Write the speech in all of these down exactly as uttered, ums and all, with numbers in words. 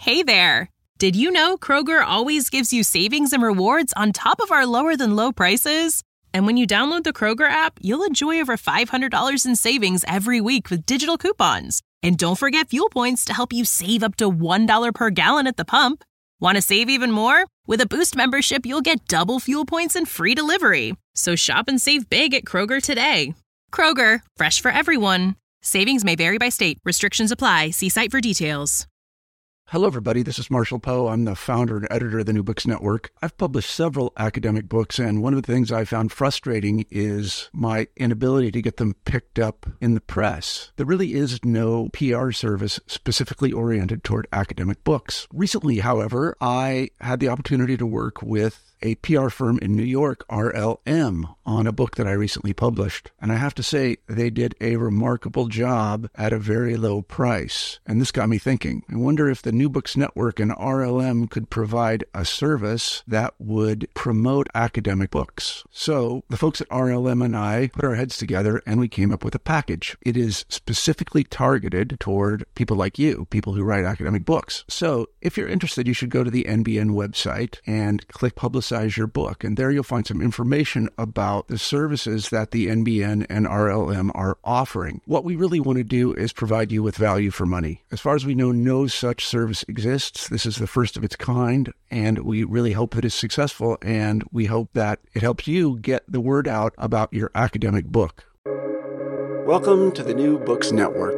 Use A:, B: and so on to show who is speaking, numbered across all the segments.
A: Hey there! Did you know Kroger always gives you savings and rewards on top of our lower-than-low prices? And when you download the Kroger app, you'll enjoy over five hundred dollars in savings every week with digital coupons. And don't forget fuel points to help you save up to one dollar per gallon at the pump. Want to save even more? With a Boost membership, you'll get double fuel points and free delivery. So shop and save big at Kroger today. Kroger, fresh for everyone. Savings may vary by state. Restrictions apply. See site for details.
B: Hello, everybody. This is Marshall Poe. I'm the founder and editor of the New Books Network. I've published several academic books, and one of the things I found frustrating is my inability to get them picked up in the press. There really is no P R service specifically oriented toward academic books. Recently, however, I had the opportunity to work with a P R firm in New York, R L M, on a book that I recently published. And I have to say, they did a remarkable job at a very low price. And this got me thinking. I wonder if the New Books Network and R L M could provide a service that would promote academic books. So the folks at R L M and I put our heads together and we came up with a package. It is specifically targeted toward people like you, people who write academic books. So if you're interested, you should go to the N B N website and click Publicize your book. And there you'll find some information about the services that the N B N and R L M are offering. What we really want to do is provide you with value for money. As far as we know, no such service exists. This is the first of its kind, and we really hope that it's successful, and we hope that it helps you get the word out about your academic book. Welcome to the New Books Network.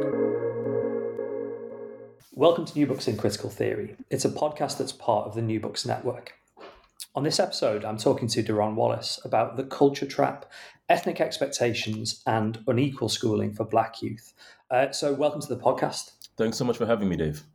C: Welcome to New Books in Critical Theory. It's a podcast that's part of the New Books Network. On this episode, I'm talking to Daron Wallace about the culture trap, ethnic expectations, and unequal schooling for Black youth. Uh, so welcome to the podcast.
D: Thanks so much for having me, Dave.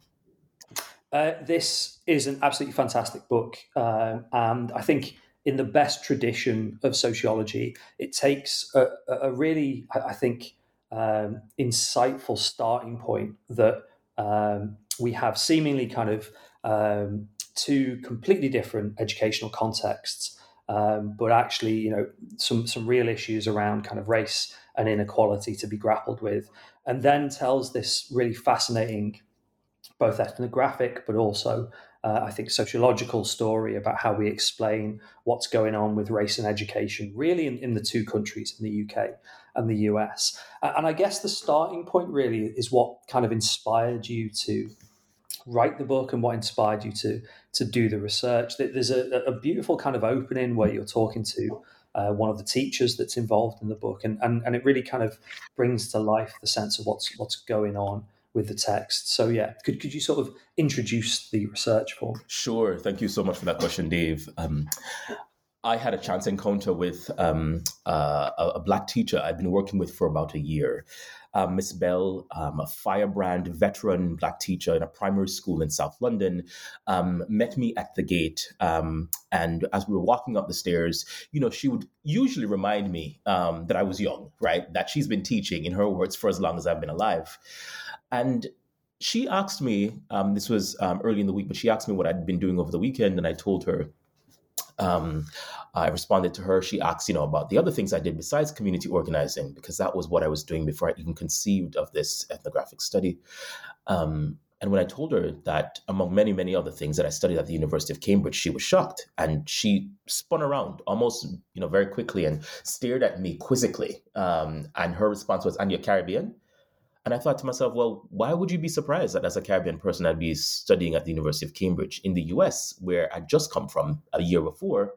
C: Uh, this is an absolutely fantastic book. Um, and I think in the best tradition of sociology, it takes a, a really, I think, um, insightful starting point that um, we have seemingly kind of um, two completely different educational contexts, um, but actually, you know, some some real issues around kind of race and inequality to be grappled with, and then tells this really fascinating, both ethnographic, but also, uh, I think, sociological story about how we explain what's going on with race and education, really in, in the two countries, in the U K and the U S. And I guess the starting point really is what kind of inspired you to write the book and what inspired you to to do the research. There's a, a beautiful kind of opening where you're talking to uh, one of the teachers that's involved in the book, and, and and it really kind of brings to life the sense of what's what's going on with the text. So yeah, could could you sort of introduce the research for me?
D: Sure. Thank you so much for that question, Dave. Um, I had a chance encounter with um, uh, a, a Black teacher I've been working with for about a year. Uh, Miss Bell, um, a firebrand veteran Black teacher in a primary school in South London, um, met me at the gate. Um, and as we were walking up the stairs, you know, she would usually remind me um, that I was young, right? That she's been teaching, in her words, for as long as I've been alive. And she asked me, um, this was um, early in the week, but she asked me what I'd been doing over the weekend. And I told her, Um, I responded to her. She asked, you know, about the other things I did besides community organizing, because that was what I was doing before I even conceived of this ethnographic study. Um, and when I told her that, among many, many other things that I studied at the University of Cambridge, she was shocked, and she spun around almost, you know, very quickly and stared at me quizzically. Um, and her response was, "And you're Caribbean?" And I thought to myself, well, why would you be surprised that as a Caribbean person, I'd be studying at the University of Cambridge in the U S, where I'd just come from a year before?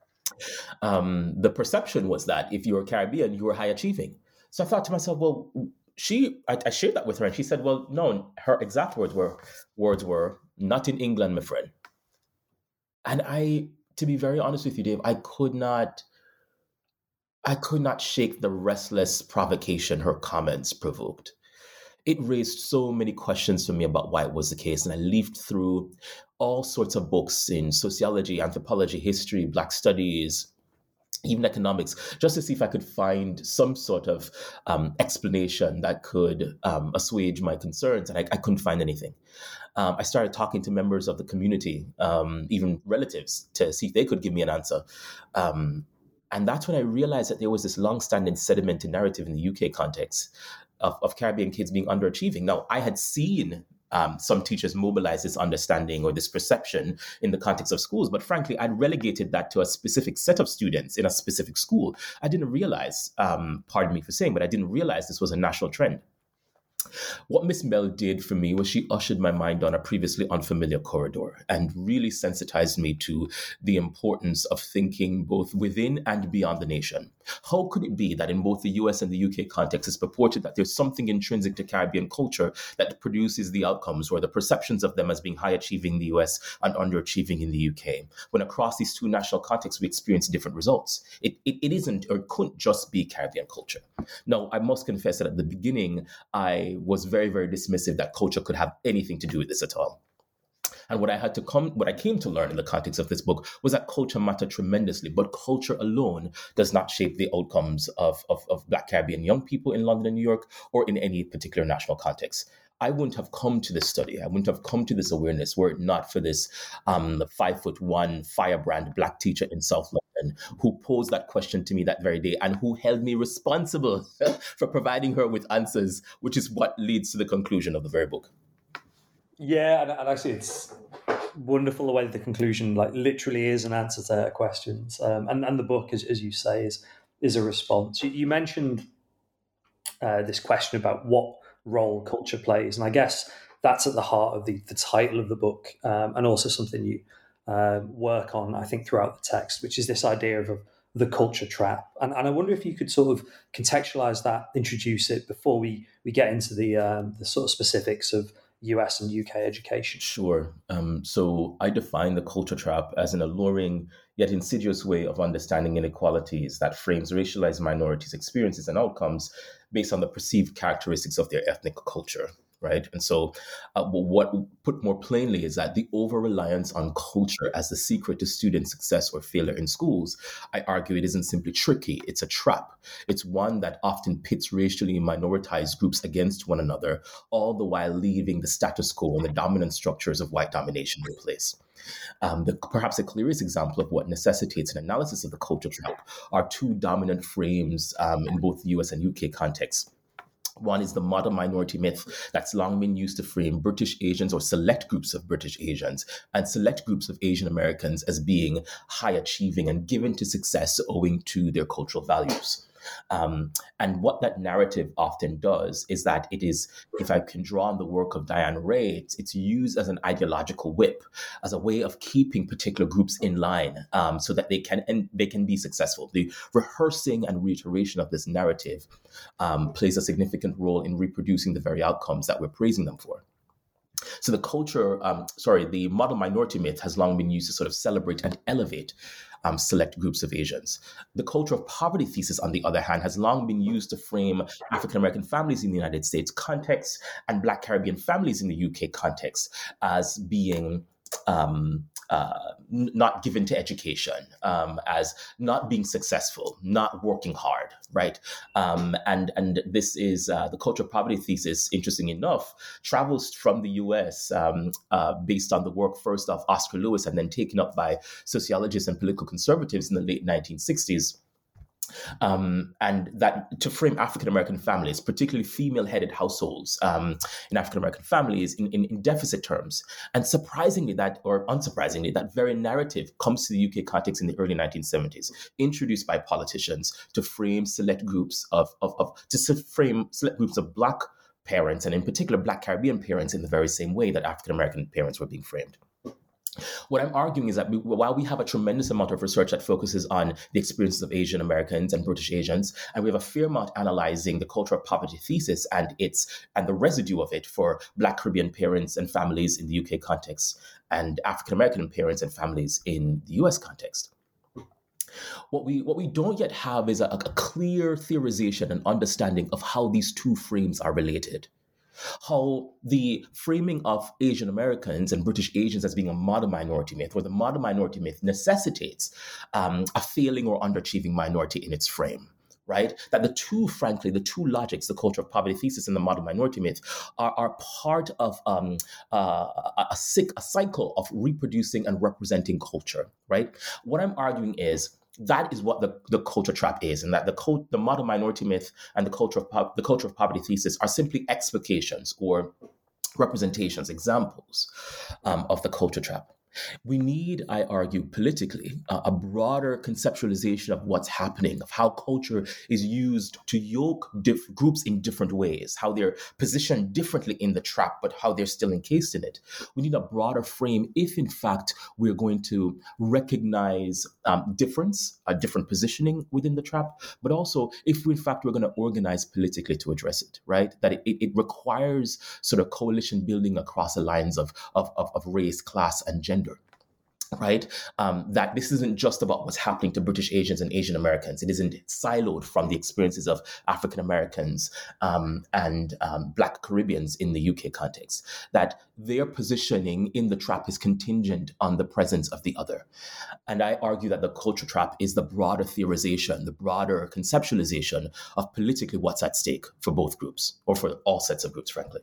D: Um, the perception was that if you were Caribbean, you were high achieving. So I thought to myself, well, she, I, I shared that with her, and she said, well, no, her exact words were, words were, "Not in England, my friend." And I, to be very honest with you, Dave, I could not, I could not shake the restless provocation her comments provoked. It raised so many questions for me about why it was the case. And I leafed through all sorts of books in sociology, anthropology, history, Black studies, even economics, just to see if I could find some sort of um, explanation that could um, assuage my concerns. And I, I couldn't find anything. Um, I started talking to members of the community, um, even relatives, to see if they could give me an answer. Um, and that's when I realized that there was this long-standing sedimented narrative in the U K context Of, of Caribbean kids being underachieving. Now, I had seen Um, some teachers mobilize this understanding or this perception in the context of schools, but frankly, I'd relegated that to a specific set of students in a specific school. I didn't realize, um, pardon me for saying, but I didn't realize this was a national trend. What Miss Bell did for me was she ushered my mind on a previously unfamiliar corridor and really sensitized me to the importance of thinking both within and beyond the nation. How could it be that in both the U S and the U K context it's purported that there's something intrinsic to Caribbean culture that produces the outcomes or the perceptions of them as being high achieving in the U S and underachieving in the U K, when across these two national contexts we experience different results? It, it, it isn't or couldn't just be Caribbean culture. Now, I must confess that at the beginning, I was very, very dismissive that culture could have anything to do with this at all. And what I had to come, what I came to learn in the context of this book was that culture mattered tremendously, but culture alone does not shape the outcomes of, of, of Black Caribbean young people in London and New York or in any particular national context. I wouldn't have come to this study. I wouldn't have come to this awareness were it not for this um, five foot one firebrand Black teacher in South London who posed that question to me that very day and who held me responsible for providing her with answers, which is what leads to the conclusion of the very book.
C: Yeah, and, and actually it's wonderful the way that the conclusion like literally is an answer to her questions. Um, and, and the book, as, as you say, is, is a response. You, you mentioned uh, this question about what role culture plays. And I guess that's at the heart of the, the title of the book, um, and also something you uh, work on, I think, throughout the text, which is this idea of, of the culture trap. And, and I wonder if you could sort of contextualize that, introduce it before we, we get into the um, the sort of specifics of U S and U K education.
D: Sure. Um, so I define the culture trap as an alluring yet insidious way of understanding inequalities that frames racialized minorities' experiences and outcomes based on the perceived characteristics of their ethnic culture, right? And so uh, what put more plainly is that the over-reliance on culture as the secret to student success or failure in schools, I argue it isn't simply tricky, it's a trap. It's one that often pits racially minoritized groups against one another, all the while leaving the status quo and the dominant structures of white domination in place. Um, the, perhaps the clearest example of what necessitates an analysis of the culture trap are two dominant frames um, in both the U S and U K contexts. One is the model minority myth that's long been used to frame British Asians or select groups of British Asians and select groups of Asian Americans as being high achieving and given to success owing to their cultural values. Um, and what that narrative often does is that it is, if I can draw on the work of Diane Ray, it's, it's used as an ideological whip, as a way of keeping particular groups in line um, so that they can and they can be successful. The rehearsing and reiteration of this narrative um, plays a significant role in reproducing the very outcomes that we're praising them for. So the culture, um, sorry, the model minority myth has long been used to sort of celebrate and elevate Um, select groups of Asians. The culture of poverty thesis, on the other hand, has long been used to frame African-American families in the United States context and Black Caribbean families in the U K context as being um, uh, n- not given to education, um, as not being successful, not working hard, right? Um, and and this is uh, the culture of poverty thesis, interesting enough, travels from the U S um, uh, based on the work first of Oscar Lewis and then taken up by sociologists and political conservatives in the late nineteen sixties. Um, and that to frame African-American families, particularly female-headed households um, in African-American families in, in, in deficit terms. And surprisingly that, or unsurprisingly, that very narrative comes to the U K context in the early nineteen seventies, introduced by politicians to frame select groups of, of, of to frame select groups of Black parents, and in particular Black Caribbean parents, in the very same way that African-American parents were being framed. What I'm arguing is that we, while we have a tremendous amount of research that focuses on the experiences of Asian Americans and British Asians, and we have a fair amount analyzing the culture of poverty thesis and its and the residue of it for Black Caribbean parents and families in the U K context, and African American parents and families in the U S context. What we what we don't yet have is a, a clear theorization and understanding of how these two frames are related. How the framing of Asian Americans and British Asians as being a model minority myth, or the model minority myth necessitates um, a failing or underachieving minority in its frame, right? That the two, frankly, the two logics, the culture of poverty thesis and the model minority myth, are, are part of um, uh, a, a, sick, a cycle of reproducing and representing culture, right? What I'm arguing is that is what the, the culture trap is, and that the co- the model minority myth and the culture of po- the culture of poverty thesis are simply explications or representations, examples um, of the culture trap. We need, I argue, politically, uh, a broader conceptualization of what's happening, of how culture is used to yoke diff- groups in different ways, how they're positioned differently in the trap, but how they're still encased in it. We need a broader frame if, in fact, we're going to recognize um, difference, a different positioning within the trap, but also if, in fact, we're going to organize politically to address it, right? That it, it requires sort of coalition building across the lines of, of, of, of race, class, and gender. Right? Um, that this isn't just about what's happening to British Asians and Asian Americans. It isn't siloed from the experiences of African Americans um, and um, Black Caribbeans in the U K context. That their positioning in the trap is contingent on the presence of the other. And I argue that the culture trap is the broader theorization, the broader conceptualization of politically what's at stake for both groups, or for all sets of groups, frankly.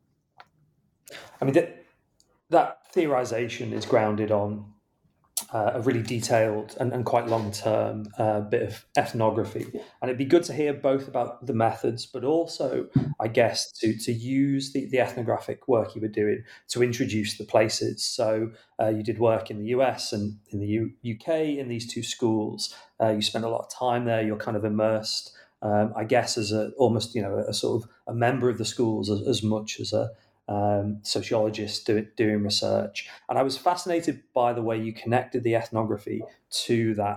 C: I mean, that, that theorization is grounded on Uh, a really detailed and, and quite long-term uh, bit of ethnography. And it'd be good to hear both about the methods, but also, I guess, to to use the, the ethnographic work you were doing to introduce the places. So uh, you did work in the U S and in the U- UK in these two schools. Uh, you spent a lot of time there. You're kind of immersed, um, I guess, as a almost, you know, a sort of a member of the schools as, as much as a Um, sociologists do, doing research. And I was fascinated by the way you connected the ethnography to that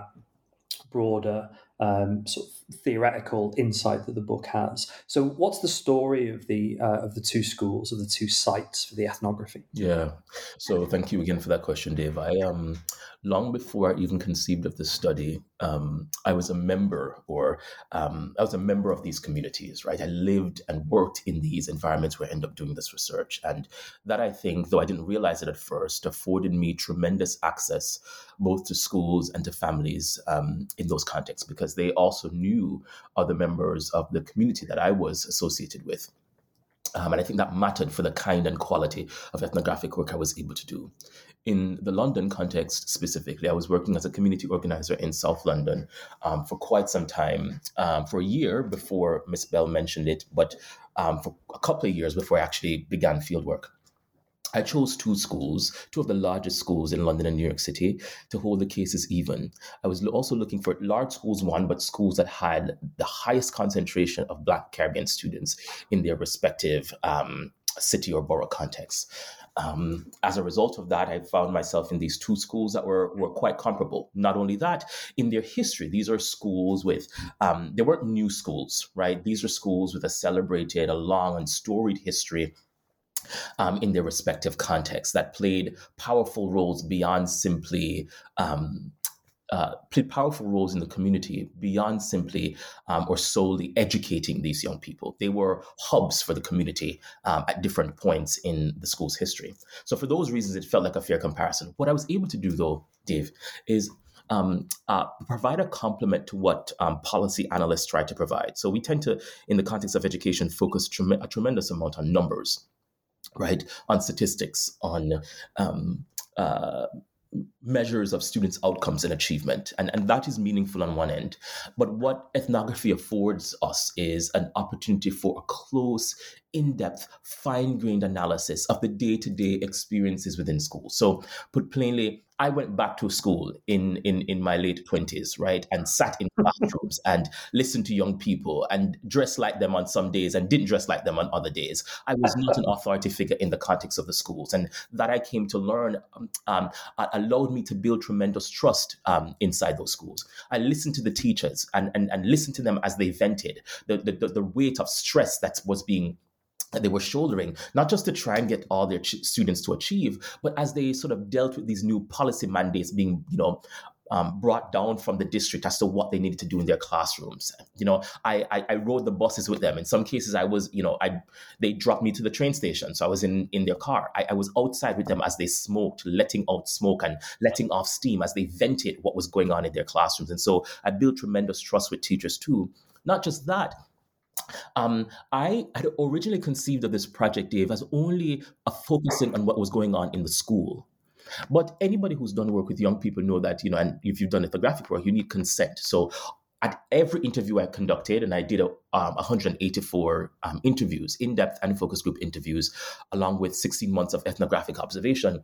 C: broader um, sort of theoretical insight that the book has. So what's the story of the uh, of the two schools, of the two sites for the ethnography?
D: Yeah. So thank you again for that question, Dave. I um long before I even conceived of this study, um, I was a member or um, I was a member of these communities, right? I lived and worked in these environments where I ended up doing this research. And that, I think, though I didn't realize it at first, afforded me tremendous access both to schools and to families um, in those contexts, because they also knew other members of the community that I was associated with. Um, and I think that mattered for the kind and quality of ethnographic work I was able to do. In the London context specifically, I was working as a community organizer in South London um, for quite some time, um, for a year before Miss Bell mentioned it, but um, for a couple of years before I actually began fieldwork. I chose two schools, two of the largest schools in London and New York City, to hold the cases even. I was also looking for large schools, one, but schools that had the highest concentration of Black Caribbean students in their respective um, city or borough contexts. Um, as a result of that, I found myself in these two schools that were, were quite comparable. Not only that, in their history, these are schools with, um, they weren't new schools, right? These are schools with a celebrated, a long and storied history Um, in their respective contexts that played powerful roles beyond simply um, uh, played powerful roles in the community beyond simply um, or solely educating these young people. They were hubs for the community um, at different points in the school's history. So for those reasons, it felt like a fair comparison. What I was able to do, though, Dave, is Um, uh, provide a complement to what um, policy analysts try to provide. So we tend to, in the context of education, focus trem- a tremendous amount on numbers, right? On statistics, on um, uh, measures of students' outcomes and achievement. And, and that is meaningful on one end. But what ethnography affords us is an opportunity for a close, in-depth, fine-grained analysis of the day-to-day experiences within schools. So put plainly, I went back to school in, in, in my late twenties, right, and sat in classrooms and listened to young people and dressed like them on some days and didn't dress like them on other days. I was not an authority figure in the context of the schools. And that I came to learn um, um, allowed me to build tremendous trust um, inside those schools. I listened to the teachers and, and, and listened to them as they vented the, the, the weight of stress that was being that they were shouldering, not just to try and get all their ch- students to achieve, but as they sort of dealt with these new policy mandates being, you know, um, brought down from the district as to what they needed to do in their classrooms. You know, I, I, I rode the buses with them. In some cases, I was, you know, I they dropped me to the train station, so I was in, in their car. I, I was outside with them as they smoked, letting out smoke and letting off steam as they vented what was going on in their classrooms. And so I built tremendous trust with teachers too. Not just that, Um, I had originally conceived of this project, Dave, as only a focusing on what was going on in the school. But anybody who's done work with young people know that, you know, and if you've done ethnographic work, you need consent. So at every interview I conducted, and I did a, um, one hundred eighty-four um, interviews, in-depth and focus group interviews, along with sixteen months of ethnographic observation,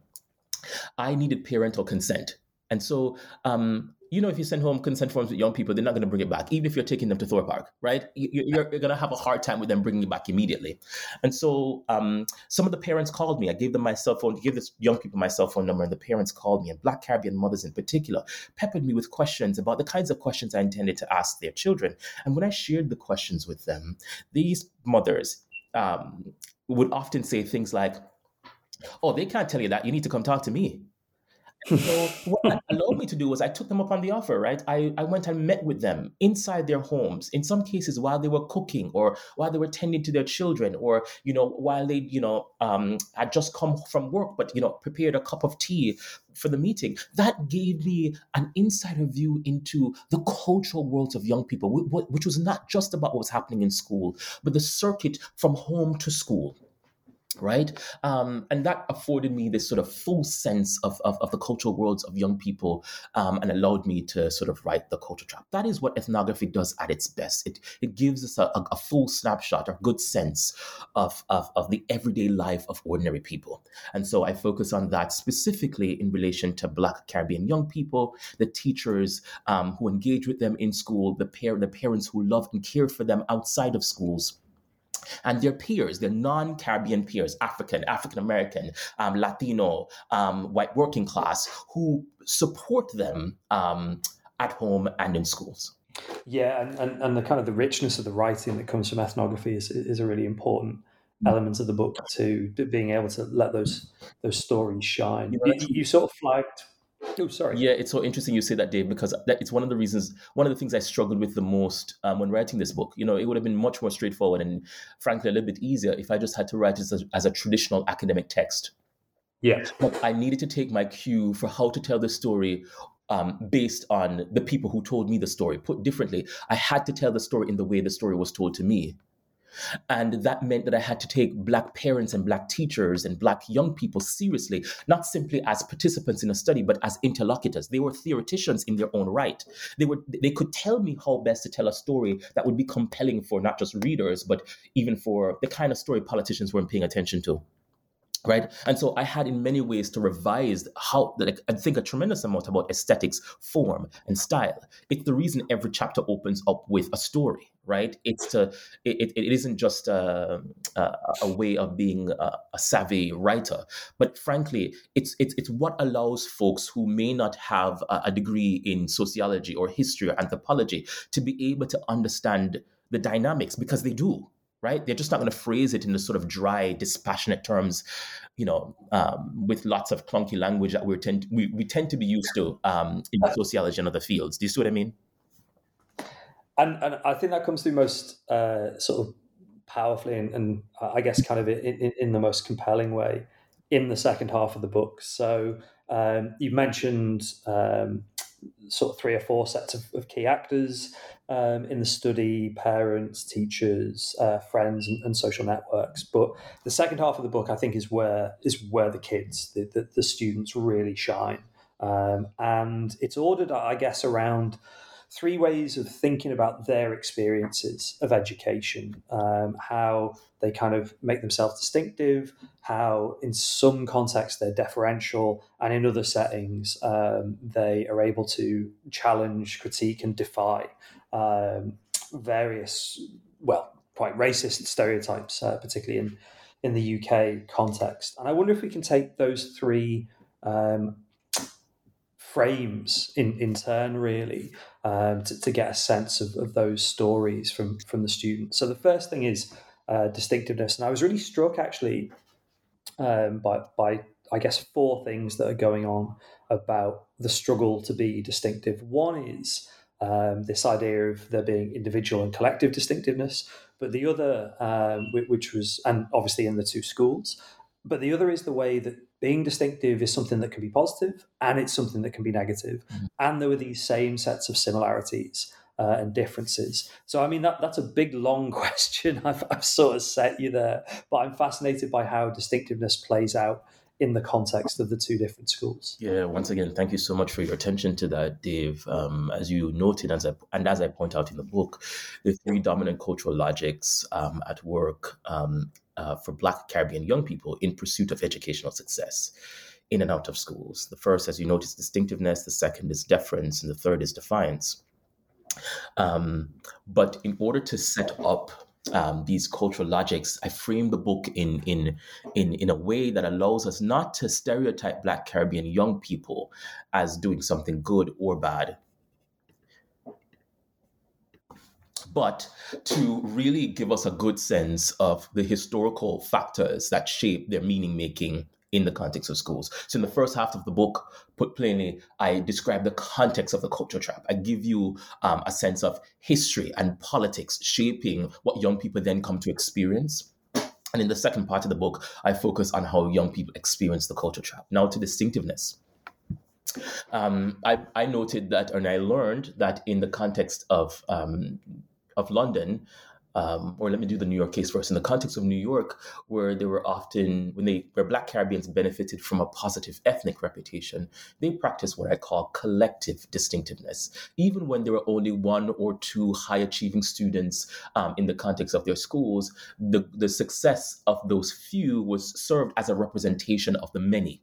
D: I needed parental consent. And so, um, you know, if you send home consent forms with young people, they're not going to bring it back, even if you're taking them to Thorpe Park, right? You, you're, you're going to have a hard time with them bringing it back immediately. And so um, some of the parents called me. I gave them my cell phone, gave this young people my cell phone number, and the parents called me, and Black Caribbean mothers in particular peppered me with questions about the kinds of questions I intended to ask their children. And when I shared the questions with them, these mothers um, would often say things like, "Oh, they can't tell you that. You need to come talk to me." So what that allowed me to do was I took them up on the offer, right? I, I went and met with them inside their homes, in some cases while they were cooking or while they were tending to their children, or, you know, while they, you know, um, had just come from work, but, you know, prepared a cup of tea for the meeting. That gave me an insider view into the cultural worlds of young people, which was not just about what was happening in school, but the circuit from home to school. Right. Um, and that afforded me this sort of full sense of, of, of the cultural worlds of young people, um, and allowed me to sort of write The Culture Trap. That is what ethnography does at its best. It it gives us a, a full snapshot or good sense of, of, of the everyday life of ordinary people. And so I focus on that specifically in relation to Black Caribbean young people, the teachers um, who engage with them in school, the, par- the parents who love and care for them outside of schools, and their peers, their non-Caribbean peers, African, African-American, um, Latino, um, white working class, who support them um, at home and in schools.
C: Yeah, and, and, and the kind of the richness of the writing that comes from ethnography is, is a really important element of the book too, being able to let those those stories shine. You, you, you sort of flagged... Oh, sorry.
D: Yeah, it's so interesting you say that, Dave, because that, it's one of the reasons, one of the things I struggled with the most um, when writing this book. You know, it would have been much more straightforward and, frankly, a little bit easier if I just had to write it as a, as a traditional academic text.
C: Yeah.
D: But I needed to take my cue for how to tell the story um, based on the people who told me the story. Put differently, I had to tell the story in the way the story was told to me. And that meant that I had to take Black parents and Black teachers and Black young people seriously, not simply as participants in a study, but as interlocutors. They were theoreticians in their own right. They were they could tell me how best to tell a story that would be compelling for not just readers, but even for the kind of story politicians weren't paying attention to. Right. And so I had in many ways to revise how, like, I think a tremendous amount about aesthetics, form, and style. It's the reason every chapter opens up with a story. Right. It's to it, it isn't just a, a, a way of being a, a savvy writer, but frankly, it's, it's it's what allows folks who may not have a, a degree in sociology or history or anthropology to be able to understand the dynamics, because they do. Right? They're just not going to phrase it in the sort of dry, dispassionate terms, you know, um, with lots of clunky language that we tend we, we tend to be used to um, in sociology and other fields. Do you see what I mean?
C: And and I think that comes through most uh, sort of powerfully and, and I guess kind of in, in, in the most compelling way in the second half of the book. So um, you mentioned um, sort of three or four sets of, of key actors um, in the study: parents, teachers, uh, friends, and, and social networks. But the second half of the book, I think, is where is where the kids, the, the, the students, really shine. Um, and it's ordered, I guess, around three ways of thinking about their experiences of education, um, how they kind of make themselves distinctive, how in some contexts they're deferential, and in other settings um, they are able to challenge, critique, and defy um, various, well, quite racist stereotypes, uh, particularly in, in the U K context. And I wonder if we can take those three um, frames in, in turn, really, um, to, to get a sense of, of those stories from, from the students. So the first thing is uh, distinctiveness. And I was really struck, actually, um, by, by, I guess, four things that are going on about the struggle to be distinctive. One is um, this idea of there being individual and collective distinctiveness, but the other, um, which was, and obviously in the two schools, but the other is the way that being distinctive is something that can be positive and it's something that can be negative. Mm-hmm. And there were these same sets of similarities uh, and differences. So, I mean, that that's a big, long question. I've, I've sort of set you there, but I'm fascinated by how distinctiveness plays out in the context of the two different schools.
D: Yeah, once again, thank you so much for your attention to that, Dave. Um, as you noted, as I, and as I point out in the book, the three dominant cultural logics um, at work um, uh, for Black Caribbean young people in pursuit of educational success in and out of schools. The first, as you notice, is distinctiveness. The second is deference. And the third is defiance. Um, but in order to set up Um, these cultural logics, I frame the book in in in in a way that allows us not to stereotype Black Caribbean young people as doing something good or bad, but to really give us a good sense of the historical factors that shape their meaning making in the context of schools. So in the first half of the book, put plainly, I describe the context of the culture trap. I give you um, a sense of history and politics shaping what young people then come to experience. And in the second part of the book, I focus on how young people experience the culture trap. Now to distinctiveness. Um, I, I noted that, and I learned that in the context of um, of London, Um, or let me do the New York case first. In the context of New York, where they were often, when they, where Black Caribbeans benefited from a positive ethnic reputation, they practiced what I call collective distinctiveness. Even when there were only one or two high achieving students um, in the context of their schools, the, the success of those few was served as a representation of the many.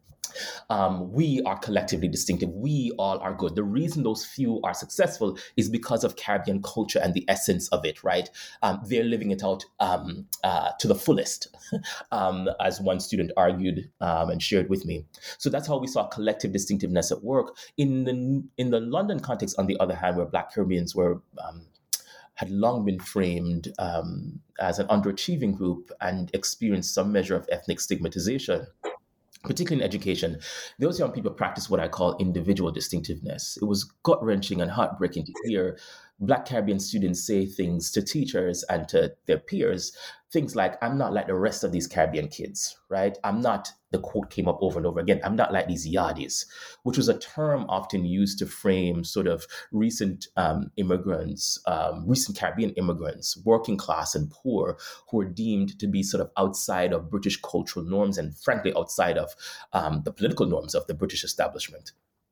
D: Um, we are collectively distinctive. We all are good. The reason those few are successful is because of Caribbean culture and the essence of it, right? Um, they're living it out um, uh, to the fullest, um, as one student argued um, and shared with me. So that's how we saw collective distinctiveness at work. In the in the London context, on the other hand, where Black Caribbeans were um, had long been framed um, as an underachieving group and experienced some measure of ethnic stigmatization, particularly in education, those young people practice what I call individual distinctiveness. It was gut-wrenching and heartbreaking to hear Black Caribbean students say things to teachers and to their peers, things like, I'm not like the rest of these Caribbean kids, right? I'm not, the quote came up over and over again, I'm not like these yardis, which was a term often used to frame sort of recent um, immigrants, um, recent Caribbean immigrants, working class and poor, who are deemed to be sort of outside of British cultural norms and frankly outside of um, the political norms of the British establishment.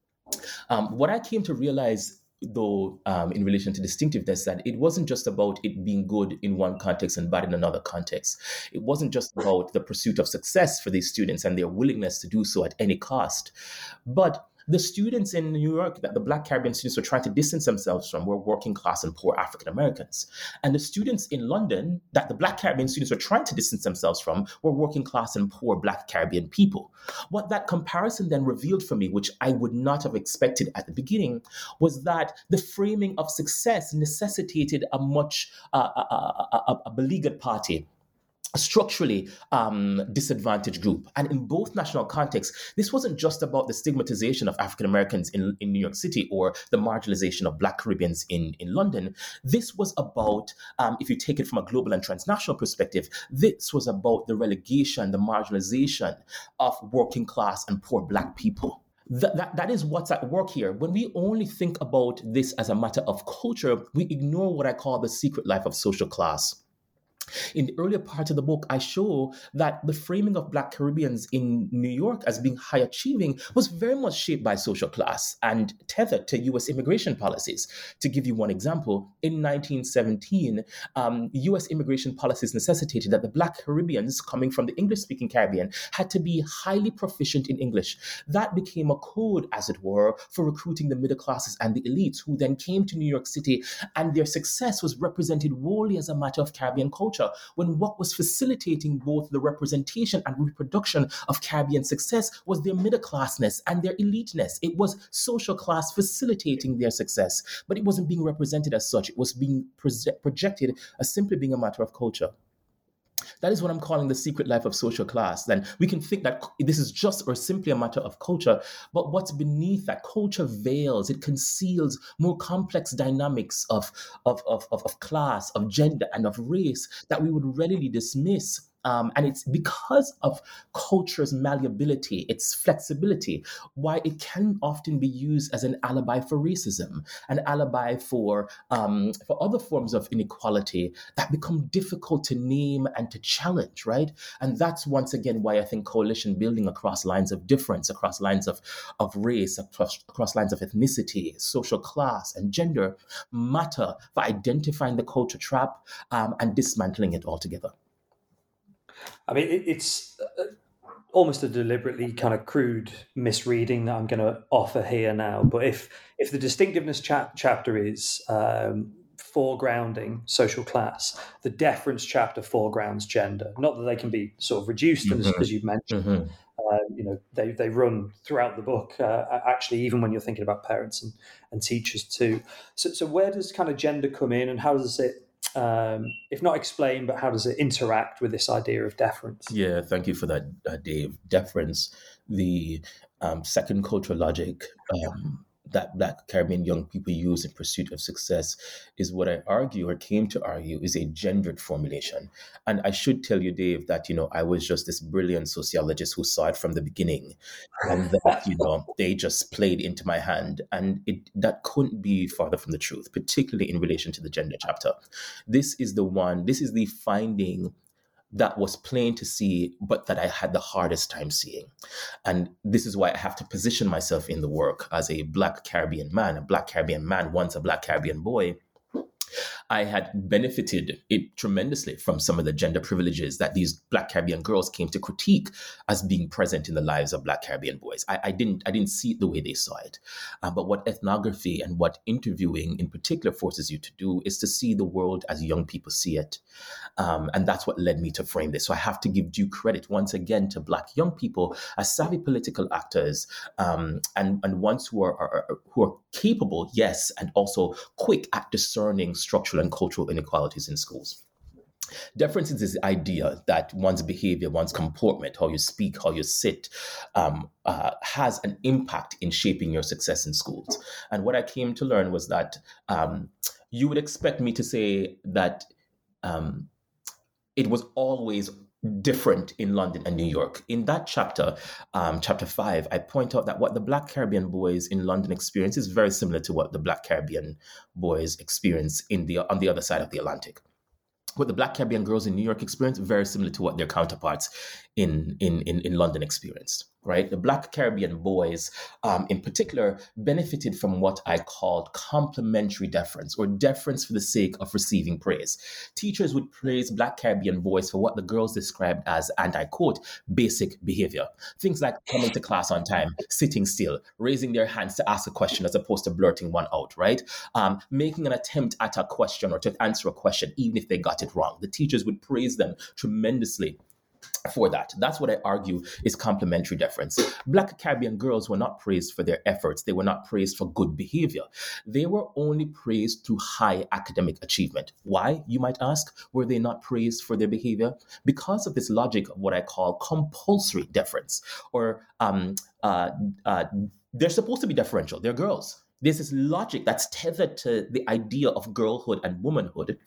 D: Um, what I came to realize though, um, in relation to distinctiveness, that it wasn't just about it being good in one context and bad in another context. It wasn't just about the pursuit of success for these students and their willingness to do so at any cost, but the students in New York that the Black Caribbean students were trying to distance themselves from were working class and poor African Americans. And the students in London that the Black Caribbean students were trying to distance themselves from were working class and poor Black Caribbean people. What that comparison then revealed for me, which I would not have expected at the beginning, was that the framing of success necessitated a much uh, a, a, a, a beleaguered party, a structurally um, disadvantaged group. And in both national contexts, this wasn't just about the stigmatization of African Americans in, in New York City or the marginalization of Black Caribbeans in, in London. This was about, um, if you take it from a global and transnational perspective, this was about the relegation, the marginalization of working class and poor Black people. That, that, that is what's at work here. When we only think about this as a matter of culture, we ignore what I call the secret life of social class. In the earlier part of the book, I show that the framing of Black Caribbeans in New York as being high achieving was very much shaped by social class and tethered to U S immigration policies. To give you one example, in nineteen seventeen, um, U S immigration policies necessitated that the Black Caribbeans coming from the English-speaking Caribbean had to be highly proficient in English. That became a code, as it were, for recruiting the middle classes and the elites, who then came to New York City, and their success was represented wholly as a matter of Caribbean culture, when what was facilitating both the representation and reproduction of Caribbean success was their middle classness and their eliteness. It was social class facilitating their success, but it wasn't being represented as such. It was being proje- projected as simply being a matter of culture. That is what I'm calling the secret life of social class. Then we can think that this is just or simply a matter of culture, but what's beneath that culture veils, it conceals more complex dynamics of, of, of, of, of class, of gender, and of race that we would readily dismiss Um, and it's because of culture's malleability, its flexibility, why it can often be used as an alibi for racism, an alibi for um, for other forms of inequality that become difficult to name and to challenge, right? And that's once again why I think coalition building across lines of difference, across lines of, of race, across, across lines of ethnicity, social class, and gender matter for identifying the culture trap um, and dismantling it altogether.
C: I mean, it, it's almost a deliberately kind of crude misreading that I'm going to offer here now. But if if the distinctiveness cha- chapter is um, foregrounding social class, the deference chapter foregrounds gender. Not that they can be sort of reduced, mm-hmm. as, as you've mentioned. Mm-hmm. Uh, you know, they, they run throughout the book, uh, actually, even when you're thinking about parents and, and teachers too. So, so where does kind of gender come in, and how does it, um, if not explain, but how does it interact with this idea of deference?
D: Yeah, thank you for that, uh, Dave. Deference, the um, second cultural logic um, that Black Caribbean young people use in pursuit of success is what I argue or came to argue is a gendered formulation. And I should tell you, Dave, that, you know, I was just this brilliant sociologist who saw it from the beginning, and that, you know, they just played into my hand. And it that couldn't be farther from the truth, particularly in relation to the gender chapter. This is the one, this is the finding that was plain to see, but that I had the hardest time seeing. And this is why I have to position myself in the work as a Black Caribbean man, a Black Caribbean man, once a Black Caribbean boy. I had benefited it tremendously from some of the gender privileges that these Black Caribbean girls came to critique as being present in the lives of Black Caribbean boys. I, I didn't I didn't see it the way they saw it. Uh, but what ethnography and what interviewing in particular forces you to do is to see the world as young people see it. Um, and that's what led me to frame this. So I have to give due credit once again to Black young people as savvy political actors um, and, and ones who are, are who are capable, yes, and also quick at discerning structural and cultural inequalities in schools. Deference is this idea that one's behavior, one's comportment, how you speak, how you sit, um, uh, has an impact in shaping your success in schools. And what I came to learn was that um, you would expect me to say that um, it was always different in London and New York. In that chapter, um, chapter five, I point out that what the Black Caribbean boys in London experience is very similar to what the Black Caribbean boys experience in the on the other side of the Atlantic. What the Black Caribbean girls in New York experience, very similar to what their counterparts in, in, in, in London experienced, right? The Black Caribbean boys, um, in particular, benefited from what I called complementary deference, or deference for the sake of receiving praise. Teachers would praise Black Caribbean boys for what the girls described as, and I quote, basic behavior. Things like coming to class on time, sitting still, raising their hands to ask a question as opposed to blurting one out, right? Um, making an attempt at a question or to answer a question, even if they got it wrong. The teachers would praise them tremendously for that. That's what I argue is complementary deference. Black Caribbean girls were not praised for their efforts. They were not praised for good behavior. They were only praised through high academic achievement. Why, you might ask, were they not praised for their behavior? Because of this logic of what I call compulsory deference, or um, uh, uh, they're supposed to be deferential. They're girls. There's this logic that's tethered to the idea of girlhood and womanhood,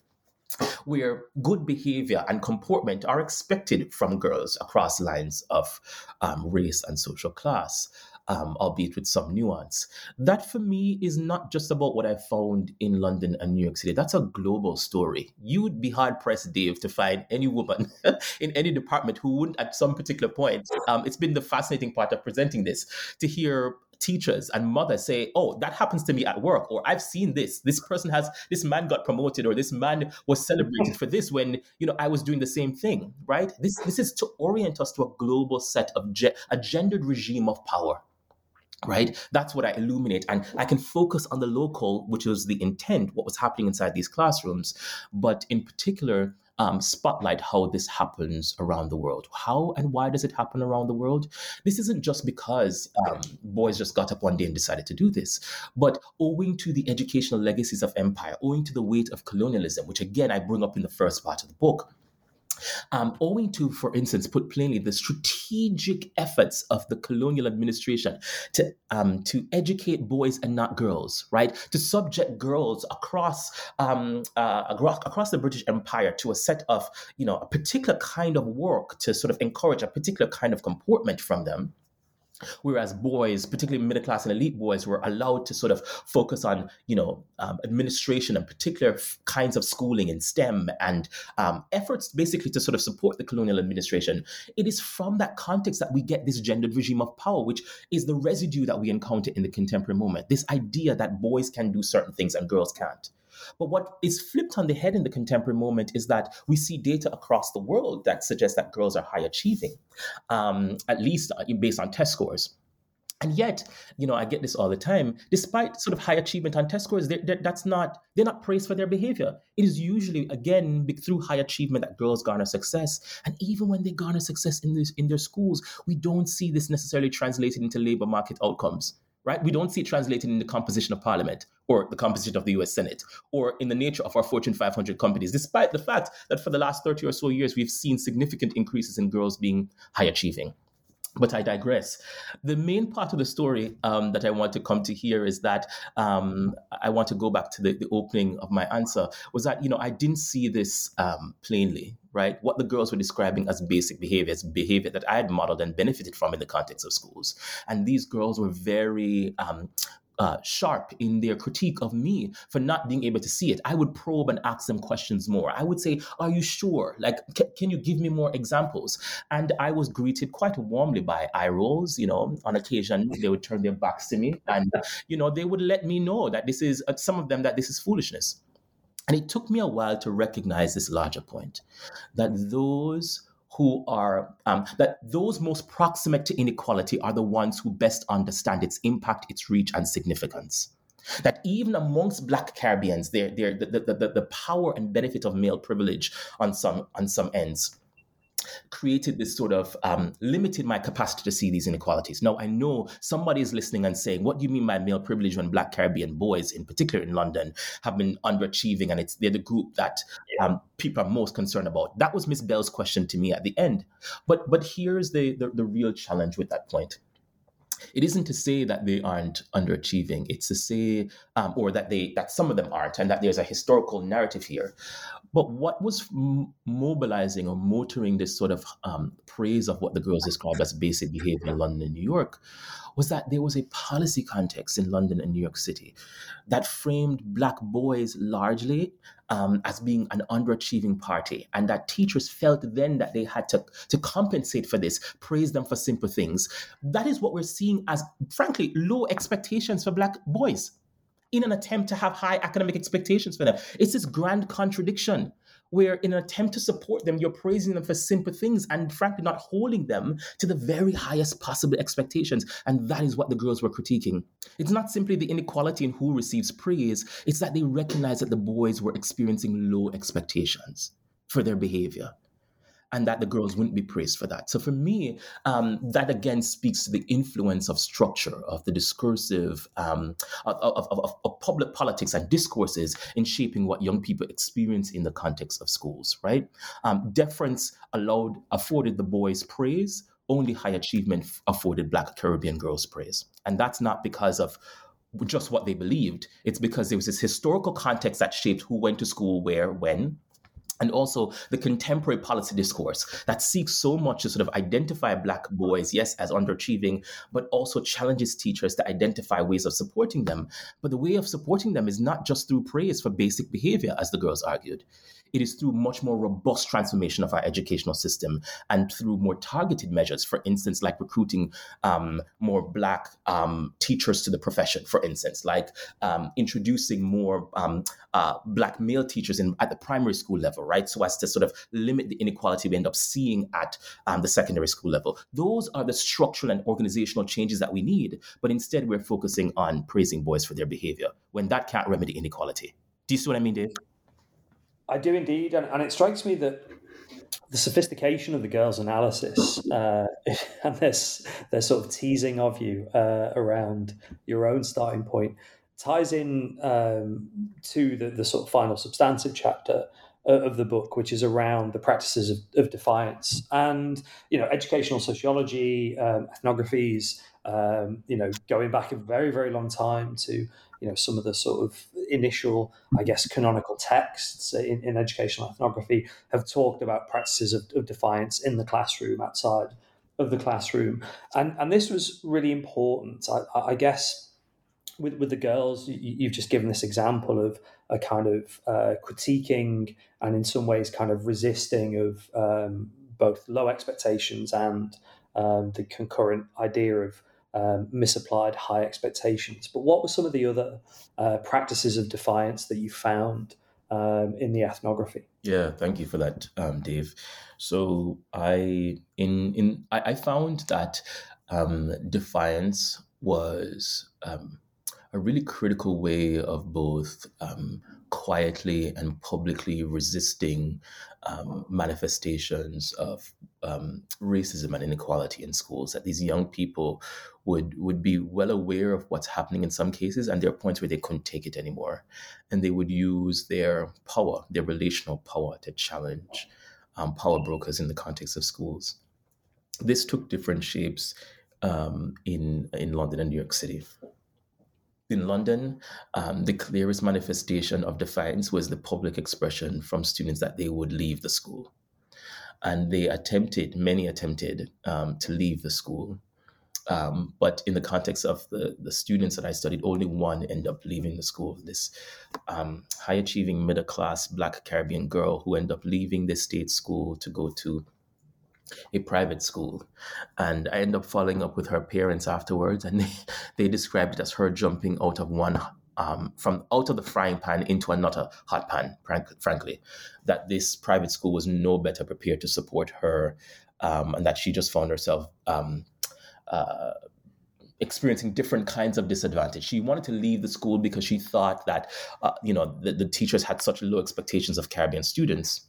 D: where good behavior and comportment are expected from girls across lines of um, race and social class, um, albeit with some nuance. That, for me, is not just about what I found in London and New York City. That's a global story. You would be hard-pressed, Dave, to find any woman in any department who wouldn't, at some particular point, um, it's been the fascinating part of presenting this, to hear teachers and mothers say, oh, that happens to me at work, or I've seen this, this person has, this man got promoted, or this man was celebrated for this when, you know, I was doing the same thing, right? This this is to orient us to a global set of, ge- a gendered regime of power, right? That's what I illuminate. And I can focus on the local, which was the intent, what was happening inside these classrooms, but in particular, Um, spotlight how this happens around the world. How and why does it happen around the world? This isn't just because um, boys just got up one day and decided to do this, but owing to the educational legacies of empire, owing to the weight of colonialism, which again I bring up in the first part of the book, Um, owing to, for instance, put plainly, the strategic efforts of the colonial administration to um, to educate boys and not girls, right? To subject girls across um, uh, across, across the British Empire to a set of, you know, a particular kind of work to sort of encourage a particular kind of comportment from them. Whereas boys, particularly middle class and elite boys, were allowed to sort of focus on, you know, um, administration and particular f- kinds of schooling in STEM and um, efforts basically to sort of support the colonial administration. It is from that context that we get this gendered regime of power, which is the residue that we encounter in the contemporary moment. This idea that boys can do certain things and girls can't. But what is flipped on the head in the contemporary moment is that we see data across the world that suggests that girls are high achieving, um, at least based on test scores. And yet, you know, I get this all the time. Despite sort of high achievement on test scores, they're, they're, that's not they're not praised for their behavior. It is usually, again, through high achievement that girls garner success. And even when they garner success in this in their schools, we don't see this necessarily translated into labor market outcomes. Right? We don't see it translated in the composition of parliament or the composition of the U S Senate or in the nature of our Fortune five hundred companies, despite the fact that for the last thirty or so years, we've seen significant increases in girls being high achieving. But I digress. The main part of the story um, that I want to come to here is that um, I want to go back to the, the opening of my answer, was that, you know, I didn't see this um, plainly, right? What the girls were describing as basic behavior, as behavior that I had modeled and benefited from in the context of schools. And these girls were very um, Uh, sharp in their critique of me for not being able to see it. I would probe and ask them questions more. I would say, are you sure? Like, c- can you give me more examples? And I was greeted quite warmly by eye rolls. You know, on occasion, they would turn their backs to me and, you know, they would let me know that this is, uh, some of them, that this is foolishness. And it took me a while to recognize this larger point, that those who are, um, that those most proximate to inequality are the ones who best understand its impact, its reach, and significance. That even amongst Black Caribbeans, they're, they're, the, the, the, the power and benefit of male privilege on some, on some ends created this sort of, um, limited my capacity to see these inequalities. Now, I know somebody is listening and saying, what do you mean by male privilege when Black Caribbean boys, in particular in London, have been underachieving and it's they're the group that um, people are most concerned about? That was Miss Bell's question to me at the end. But but here's the, the, the real challenge with that point. It isn't to say that they aren't underachieving. It's to say, um, or that they that some of them aren't, and that there's a historical narrative here. But what was m- mobilizing or motoring this sort of um, praise of what the girls described as basic behavior in London and New York was that there was a policy context in London and New York City that framed Black boys largely um, as being an underachieving party, and that teachers felt then that they had to, to compensate for this, praise them for simple things. That is what we're seeing as, frankly, low expectations for Black boys in an attempt to have high academic expectations for them. It's this grand contradiction where in an attempt to support them, you're praising them for simple things and frankly not holding them to the very highest possible expectations. And that is what the girls were critiquing. It's not simply the inequality in who receives praise, it's that they recognize that the boys were experiencing low expectations for their behavior, and that the girls wouldn't be praised for that. So for me, um, that again speaks to the influence of structure, of the discursive, um, of, of, of, of public politics and discourses in shaping what young people experience in the context of schools, right? Um, deference allowed, afforded the boys praise, only high achievement afforded Black Caribbean girls praise. And that's not because of just what they believed. It's because there was this historical context that shaped who went to school, where, when, and also the contemporary policy discourse that seeks so much to sort of identify Black boys, yes, as underachieving, but also challenges teachers to identify ways of supporting them. But the way of supporting them is not just through praise for basic behavior, as the girls argued. It is through much more robust transformation of our educational system and through more targeted measures, for instance, like recruiting um, more Black um, teachers to the profession, for instance, like um, introducing more um, uh, Black male teachers in, at the primary school level, right? So as to sort of limit the inequality we end up seeing at um, the secondary school level. Those are the structural and organizational changes that we need. But instead, we're focusing on praising boys for their behavior when that can't remedy inequality. Do you see what I mean, Dave?
C: I do indeed, and, and it strikes me that the sophistication of the girls' analysis uh, and this their sort of teasing of you uh, around your own starting point ties in um, to the, the sort of final substantive chapter of the book, which is around the practices of, of defiance. And, you know, educational sociology, um, ethnographies, um, you know, going back a very, very long time to, you know, some of the sort of initial, I guess, canonical texts in, in educational ethnography have talked about practices of, of defiance in the classroom, outside of the classroom. And, and this was really important, I, I guess. With, with the girls, you've just given this example of a kind of uh, critiquing and in some ways kind of resisting of um, both low expectations and um, the concurrent idea of um, misapplied high expectations. But what were some of the other uh, practices of defiance that you found um, in the ethnography?
D: Yeah, thank you for that, um, Dave. So I in in I, I found that um, defiance was um, a really critical way of both um, quietly and publicly resisting um, manifestations of um, racism and inequality in schools. That these young people would would be well aware of what's happening in some cases, and there are points where they couldn't take it anymore, and they would use their power, their relational power, to challenge um, power brokers in the context of schools. This took different shapes um, in in London and New York City. In London, um, the clearest manifestation of defiance was the public expression from students that they would leave the school. And they attempted, many attempted um, to leave the school. Um, but in the context of the, the students that I studied, only one ended up leaving the school. This um, high-achieving middle-class Black Caribbean girl who ended up leaving the state school to go to a private school. And I ended up following up with her parents afterwards, and they, they described it as her jumping out of one, um, from out of the frying pan into another hot pan, frankly, that this private school was no better prepared to support her, um, and that she just found herself um, uh, experiencing different kinds of disadvantage. She wanted to leave the school because she thought that, uh, you know, the, the teachers had such low expectations of Caribbean students.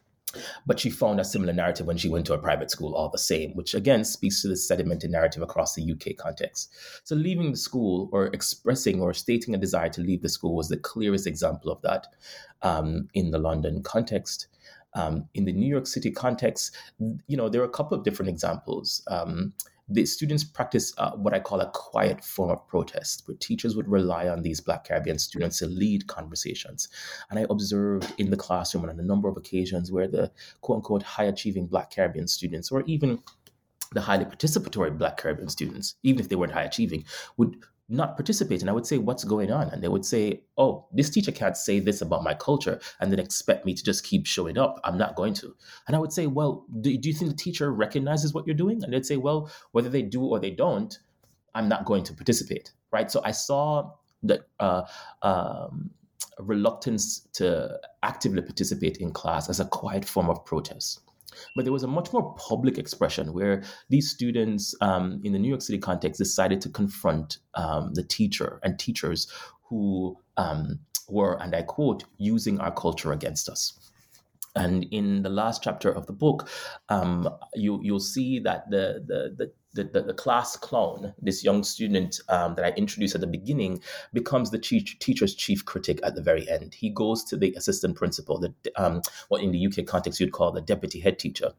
D: But she found a similar narrative when she went to a private school all the same, which again speaks to the sedimented narrative across the U K context. So leaving the school or expressing or stating a desire to leave the school was the clearest example of that um, in the London context. Um, in the New York City context, you know, there are a couple of different examples. Um, the students practice uh, what I call a quiet form of protest, where teachers would rely on these Black Caribbean students to lead conversations. And I observed in the classroom on a number of occasions where the quote-unquote high-achieving Black Caribbean students, or even the highly participatory Black Caribbean students, even if they weren't high-achieving, would not participate. And I would say, what's going on? And they would say, oh, this teacher can't say this about my culture and then expect me to just keep showing up. I'm not going to. And I would say, well, do, do you think the teacher recognizes what you're doing? And they'd say, well, whether they do or they don't, I'm not going to participate, right? So I saw that uh, um, reluctance to actively participate in class as a quiet form of protest. But there was a much more public expression where these students um, in the New York City context decided to confront um, the teacher and teachers who um, were, and I quote, using our culture against us. And in the last chapter of the book, um, you, you'll see that the, the, the The, the, the class clown, this young student um, that I introduced at the beginning, becomes the teach, teacher's chief critic at the very end. He goes to the assistant principal, the, um, what in the U K context you'd call the deputy head teacher.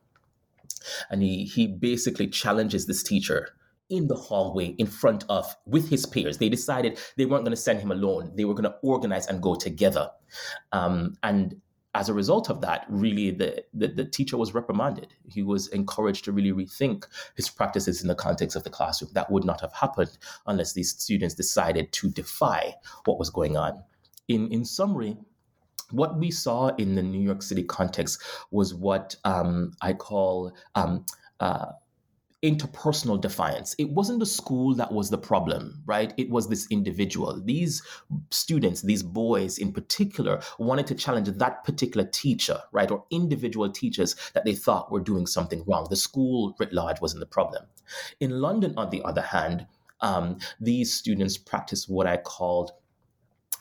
D: And he, he basically challenges this teacher in the hallway in front of, with his peers. They decided they weren't going to send him alone. They were going to organize and go together. Um, and As a result of that, really, the, the, the teacher was reprimanded. He was encouraged to really rethink his practices in the context of the classroom. That would not have happened unless these students decided to defy what was going on. In, in summary, what we saw in the New York City context was what um, I call um, uh, interpersonal defiance. It wasn't the school that was the problem, right? It was this individual. These students, these boys in particular, wanted to challenge that particular teacher, right? Or individual teachers that they thought were doing something wrong. The school writ large wasn't the problem. In London, on the other hand, um, these students practiced what I called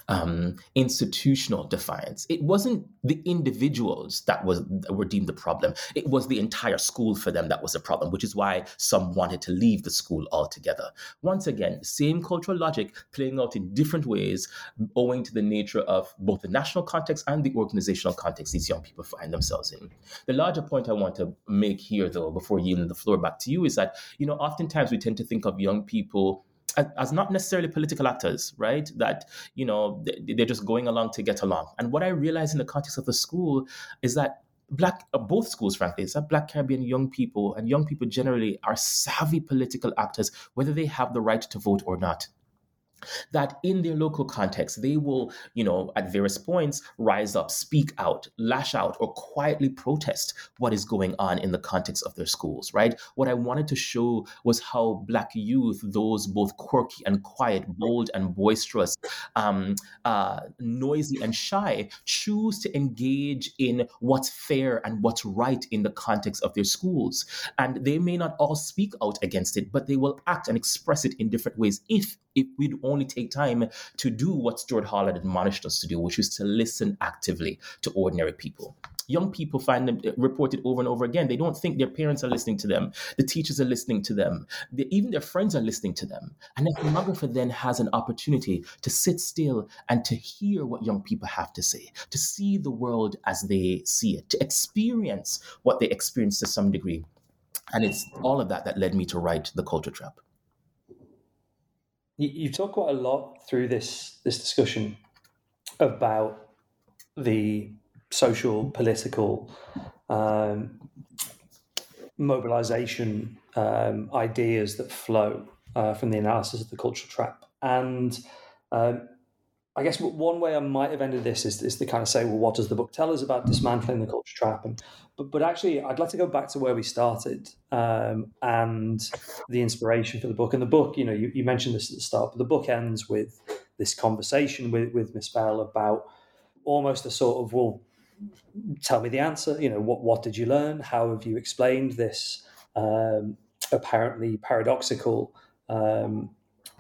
D: um, institutional defiance. It wasn't the individuals that was that were deemed the problem. It was the entire school for them that was a problem, which is why some wanted to leave the school altogether. Once again, same cultural logic playing out in different ways, owing to the nature of both the national context and the organizational context these young people find themselves in. The larger point I want to make here, though, before yielding the floor back to you, is that, you know, oftentimes we tend to think of young people as, as not necessarily political actors, right? That, you know, they're just going along to get along. And what I realize in the context of the school is that Black, uh, both schools, frankly, is that Black Caribbean young people and young people generally are savvy political actors, whether they have the right to vote or not. That in their local context, they will, you know, at various points, rise up, speak out, lash out, or quietly protest what is going on in the context of their schools, right? What I wanted to show was how Black youth, those both quirky and quiet, bold and boisterous, um, uh, noisy and shy, choose to engage in what's fair and what's right in the context of their schools. And they may not all speak out against it, but they will act and express it in different ways if if we'd only take time to do what Stuart Hall had admonished us to do, which is to listen actively to ordinary people. Young people find them reported over and over again. They don't think their parents are listening to them. The teachers are listening to them. They, even their friends are listening to them. An ethnographer then has an opportunity to sit still and to hear what young people have to say, to see the world as they see it, to experience what they experience to some degree. And it's all of that that led me to write The Culture Trap.
C: You talk quite a lot through this this discussion about the social, political um, mobilization um, ideas that flow uh, from the analysis of the cultural trap. And um, I guess one way I might have ended this is, is to kind of say, well, what does the book tell us about dismantling the culture trap? And but, but actually, I'd like to go back to where we started um, and the inspiration for the book. And the book, you know, you, you mentioned this at the start, but the book ends with this conversation with, with Miss Bell about almost a sort of, well, tell me the answer. You know, what what did you learn? How have you explained this um, apparently paradoxical um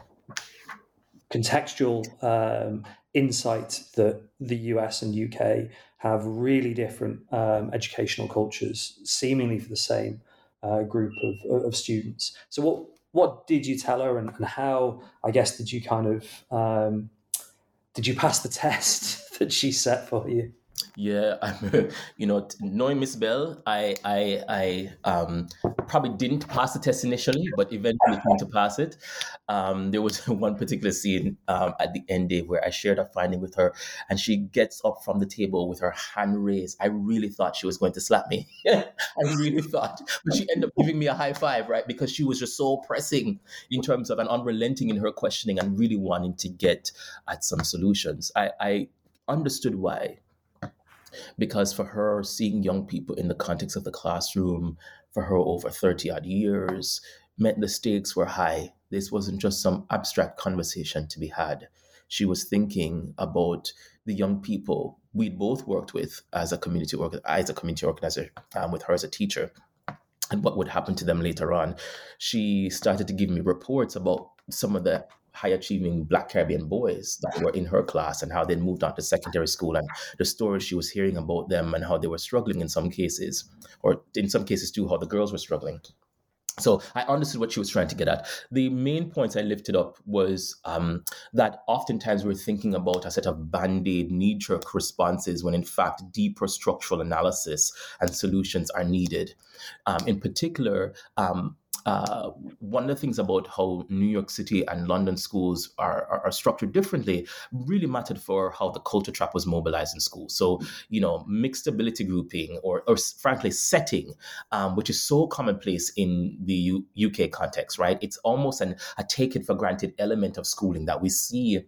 C: contextual um, insight that the U S and U K have really different um, educational cultures, seemingly for the same uh, group of, of students. So what what did you tell her, and, and how, I guess, did you kind of, um, did you pass the test that she set for you?
D: Yeah, I'm, you know, knowing Miss Bell, I, I, I um, probably didn't pass the test initially, but eventually came to pass it. Um, there was one particular scene um, at the end day where I shared a finding with her, and she gets up from the table with her hand raised. I really thought she was going to slap me. I really thought, but she ended up giving me a high five, right? Because she was just so pressing in terms of, and unrelenting in her questioning and really wanting to get at some solutions. I, I understood why. Because for her, seeing young people in the context of the classroom, for her over thirty odd years, meant the stakes were high. This wasn't just some abstract conversation to be had. She was thinking about the young people we'd both worked with as a community organ- as a community organizer, um, with her as a teacher, and what would happen to them later on. She started to give me reports about some of the high-achieving Black Caribbean boys that were in her class and how they moved on to secondary school, and the stories she was hearing about them and how they were struggling in some cases, or in some cases too, how the girls were struggling. So I understood what she was trying to get at. The main points I lifted up was um, that oftentimes we're thinking about a set of band-aid, knee-jerk responses when in fact deeper structural analysis and solutions are needed. Um, in particular, um, Uh, one of the things about how New York City and London schools are, are, are structured differently really mattered for how the culture trap was mobilized in schools. So, you know, mixed ability grouping or, or frankly, setting, um, which is so commonplace in the U- UK context, right? It's almost an, a taken for granted element of schooling that we see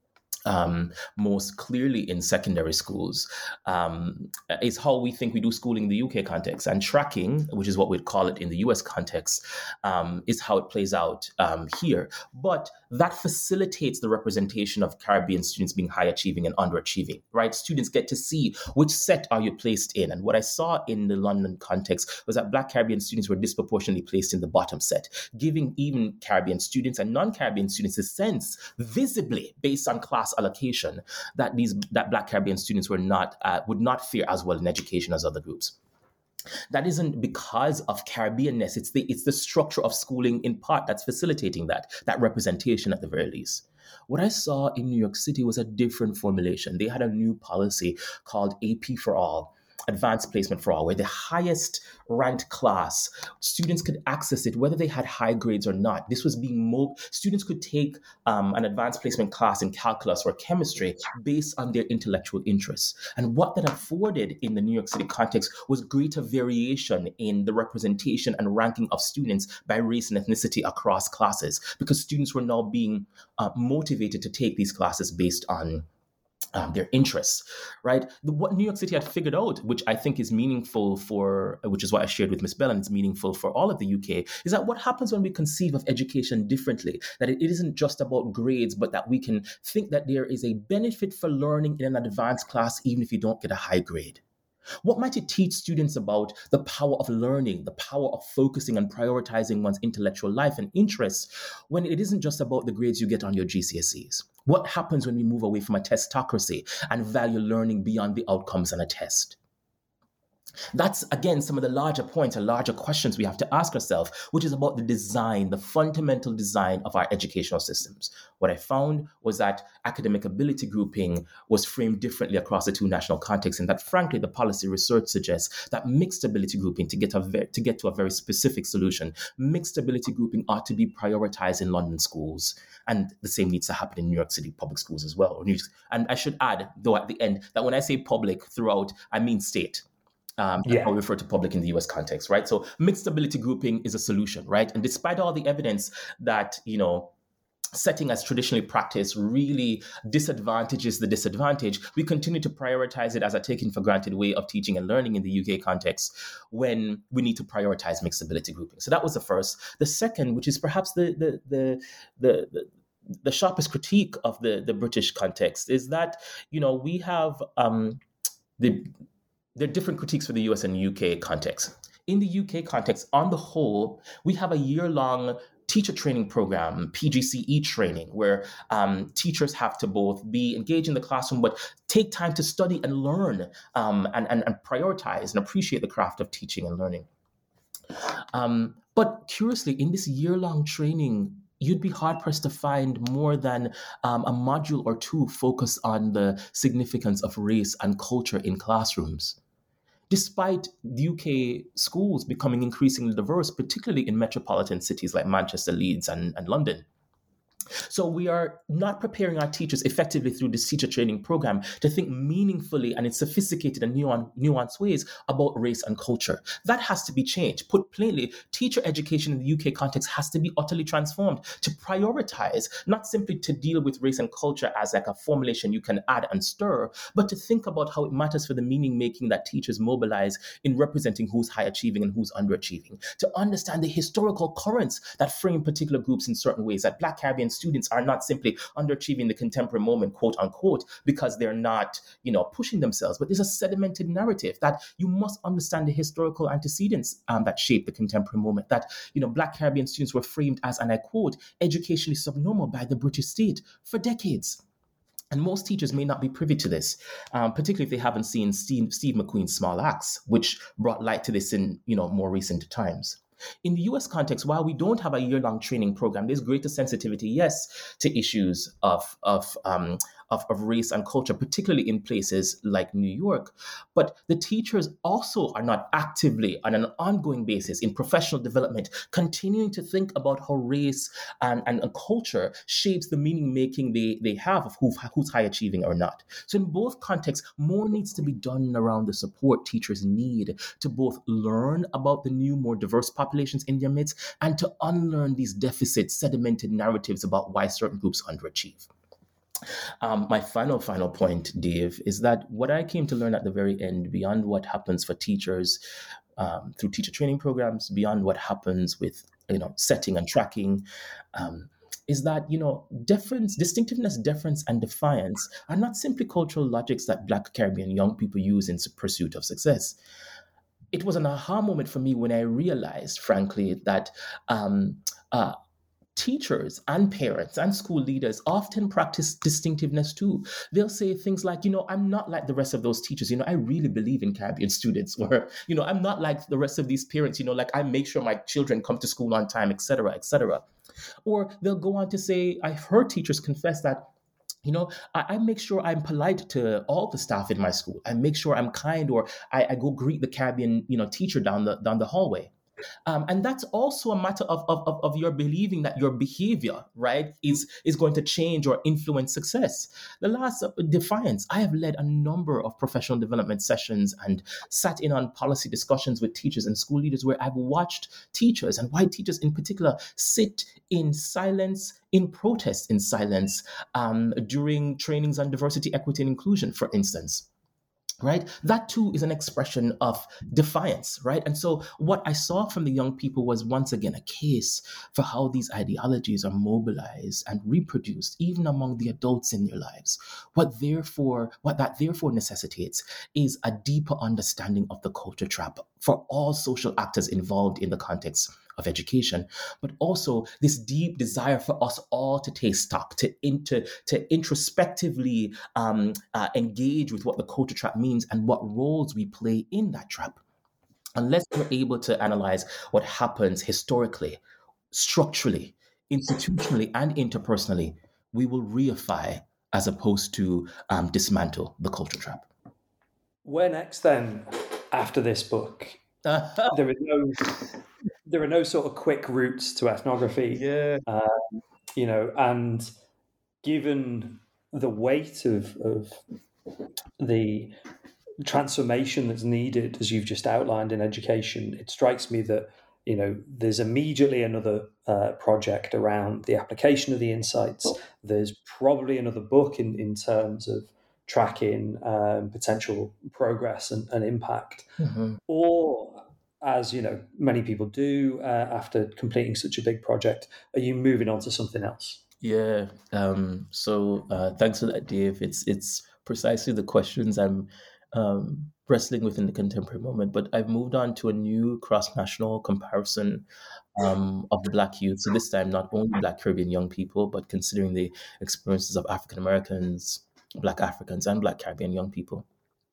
D: Um, most clearly in secondary schools, um, is how we think we do schooling in the U K context. And tracking, which is what we'd call it in the U S context, um, is how it plays out um, here. But that facilitates the representation of Caribbean students being high achieving and underachieving, right? Students get to see which set are you placed in. And what I saw in the London context was that Black Caribbean students were disproportionately placed in the bottom set, giving even Caribbean students and non-Caribbean students a sense, visibly based on class class allocation that these that Black Caribbean students were not uh, would not fare as well in education as other groups. That isn't because of Caribbeanness. It's the it's the structure of schooling in part that's facilitating that, that representation at the very least. What I saw in New York City was a different formulation. They had a new policy called A P for All, Advanced Placement for All, where the highest ranked class, students could access it whether they had high grades or not. This was being mo- students could take um, an advanced placement class in calculus or chemistry based on their intellectual interests. And what that afforded in the New York City context was greater variation in the representation and ranking of students by race and ethnicity across classes, because students were now being uh, motivated to take these classes based on Um, their interests, right? The, what New York City had figured out, which I think is meaningful for, which is what I shared with Miz Bell, and it's meaningful for all of the U K, is that what happens when we conceive of education differently, that it, it isn't just about grades, but that we can think that there is a benefit for learning in an advanced class, even if you don't get a high grade. What might it teach students about the power of learning, the power of focusing and prioritizing one's intellectual life and interests when it isn't just about the grades you get on your G C S Es? What happens when we move away from a testocracy and value learning beyond the outcomes on a test? That's, again, some of the larger points and larger questions we have to ask ourselves, which is about the design, the fundamental design of our educational systems. What I found was that academic ability grouping was framed differently across the two national contexts, and that, frankly, the policy research suggests that mixed ability grouping, to get, a ve- to get to a very specific solution, mixed ability grouping ought to be prioritized in London schools. And the same needs to happen in New York City public schools as well. And I should add, though, at the end, that when I say public throughout, I mean state. Um, yeah. I'll refer to public in the U S context, right? So mixed ability grouping is a solution, right? And despite all the evidence that, you know, setting as traditionally practiced really disadvantages the disadvantage, we continue to prioritize it as a taken for granted way of teaching and learning in the U K context when we need to prioritize mixed ability grouping. So that was the first. The second, which is perhaps the the the the, the the sharpest critique of the, the British context, is that, you know, we have um, the There are different critiques for the U S and U K context. In the U K context, on the whole, we have a year-long teacher training program, P G C E training, where um, teachers have to both be engaged in the classroom, but take time to study and learn um, and, and, and prioritize and appreciate the craft of teaching and learning. Um, but curiously, in this year-long training, you'd be hard-pressed to find more than um, a module or two focused on the significance of race and culture in classrooms. Despite the U K schools becoming increasingly diverse, particularly in metropolitan cities like Manchester, Leeds, and, and London. So we are not preparing our teachers effectively through this teacher training program to think meaningfully and in sophisticated and nuanced ways about race and culture. That has to be changed. Put plainly, teacher education in the U K context has to be utterly transformed to prioritize, not simply to deal with race and culture as like a formulation you can add and stir, but to think about how it matters for the meaning making that teachers mobilize in representing who's high achieving and who's underachieving, to understand the historical currents that frame particular groups in certain ways, that Black Caribbean students are not simply underachieving the contemporary moment, quote unquote, because they're not, you know, pushing themselves. But there's a sedimented narrative that you must understand the historical antecedents um, that shape the contemporary moment. That, you know, Black Caribbean students were framed as, and I quote, educationally subnormal by the British state for decades. And most teachers may not be privy to this, um, particularly if they haven't seen Steve, Steve McQueen's Small Axe, which brought light to this in, you know, more recent times. In the U S context, while we don't have a year-long training program, there's greater sensitivity, yes, to issues of of, um, of of race and culture, particularly in places like New York. But the teachers also are not actively, on an ongoing basis, in professional development, continuing to think about how race and, and, and culture shapes the meaning-making they, they have of who, who's high-achieving or not. So in both contexts, more needs to be done around the support teachers need to both learn about the new, more diverse populations in their midst and to unlearn these deficit, sedimented narratives about why certain groups underachieve. Um, my final, final point, Dave, is that what I came to learn at the very end, beyond what happens for teachers um, through teacher training programs, beyond what happens with, you know, setting and tracking, um, is that, you know, deference, distinctiveness, deference, and defiance are not simply cultural logics that Black Caribbean young people use in pursuit of success. It was an aha moment for me when I realized, frankly, that um, uh, teachers and parents and school leaders often practice distinctiveness too. They'll say things like, you know, I'm not like the rest of those teachers. You know, I really believe in Caribbean students. Or, you know, I'm not like the rest of these parents. You know, like I make sure my children come to school on time, et cetera, et cetera. Or they'll go on to say, I've heard teachers confess that, you know, I, I make sure I'm polite to all the staff in my school. I make sure I'm kind, or I, I go greet the Caribbean, you know, teacher down the down the hallway. Um, and that's also a matter of, of, of your believing that your behavior, right, is, is going to change or influence success. The last, uh, defiance. I have led a number of professional development sessions and sat in on policy discussions with teachers and school leaders where I've watched teachers, and white teachers in particular, sit in silence, in protest in silence um, during trainings on diversity, equity, and inclusion, for instance. Right? That too is an expression of defiance, right? And so what I saw from the young people was once again a case for how these ideologies are mobilized and reproduced even among the adults in their lives. What therefore, what that therefore necessitates is a deeper understanding of the culture trap for all social actors involved in the context of education, but also this deep desire for us all to take stock, to into to introspectively um, uh, engage with what the culture trap means and what roles we play in that trap. Unless we're able to analyze what happens historically, structurally, institutionally, and interpersonally, we will reify as opposed to um, dismantle the culture trap.
C: Where next then, after this book? there is no... There are no sort of quick routes to ethnography,
D: yeah.
C: um, you know, and given the weight of, of the transformation that's needed, as you've just outlined in education, it strikes me that, you know, there's immediately another uh, project around the application of the insights. There's probably another book in, in terms of tracking um, potential progress and, and impact, mm-hmm. or as you know, many people do uh, after completing such a big project, are you moving on to something else?
D: Yeah. Um, so uh, thanks for that, Dave. It's it's precisely the questions I'm um, wrestling with in the contemporary moment. But I've moved on to a new cross-national comparison um, of Black youth. So this time, not only Black Caribbean young people, but considering the experiences of African Americans, Black Africans, and Black Caribbean young people.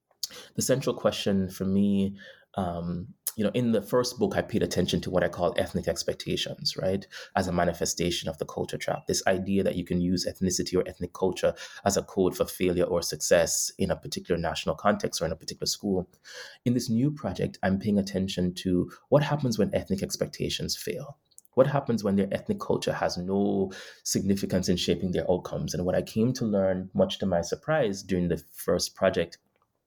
D: The central question for me, um, you know, in the first book, I paid attention to what I call ethnic expectations, right? As a manifestation of the culture trap, this idea that you can use ethnicity or ethnic culture as a code for failure or success in a particular national context or in a particular school. In this new project, I'm paying attention to what happens when ethnic expectations fail. What happens when their ethnic culture has no significance in shaping their outcomes? And what I came to learn, much to my surprise during the first project,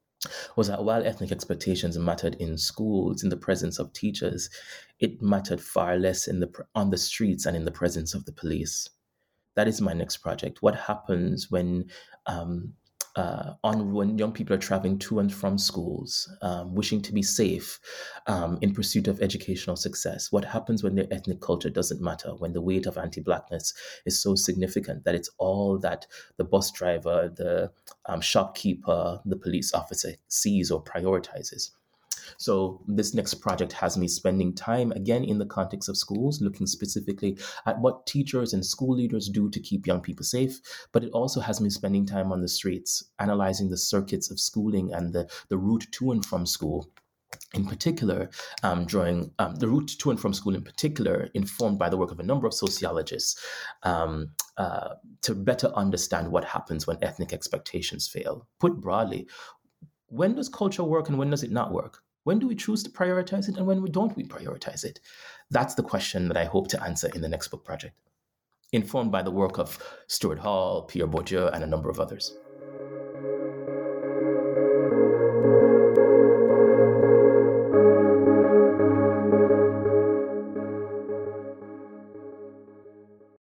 D: was that while ethnic expectations mattered in schools, in the presence of teachers, it mattered far less in the on the streets and in the presence of the police. That is my next project. What happens when um, uh, on when young people are traveling to and from schools, um, wishing to be safe um, in pursuit of educational success? What happens when their ethnic culture doesn't matter, when the weight of anti-Blackness is so significant that it's all that the bus driver, the um, shopkeeper, the police officer sees or prioritizes? So this next project has me spending time, again, in the context of schools, looking specifically at what teachers and school leaders do to keep young people safe. But it also has me spending time on the streets, analyzing the circuits of schooling and the, the route to and from school. In particular, um, drawing um, the route to and from school in particular, informed by the work of a number of sociologists, um, uh, to better understand what happens when ethnic expectations fail. Put broadly, when does culture work and when does it not work? When do we choose to prioritize it and when we don't we prioritize it? That's the question that I hope to answer in the next book project, informed by the work of Stuart Hall, Pierre Bourdieu, and a number of others.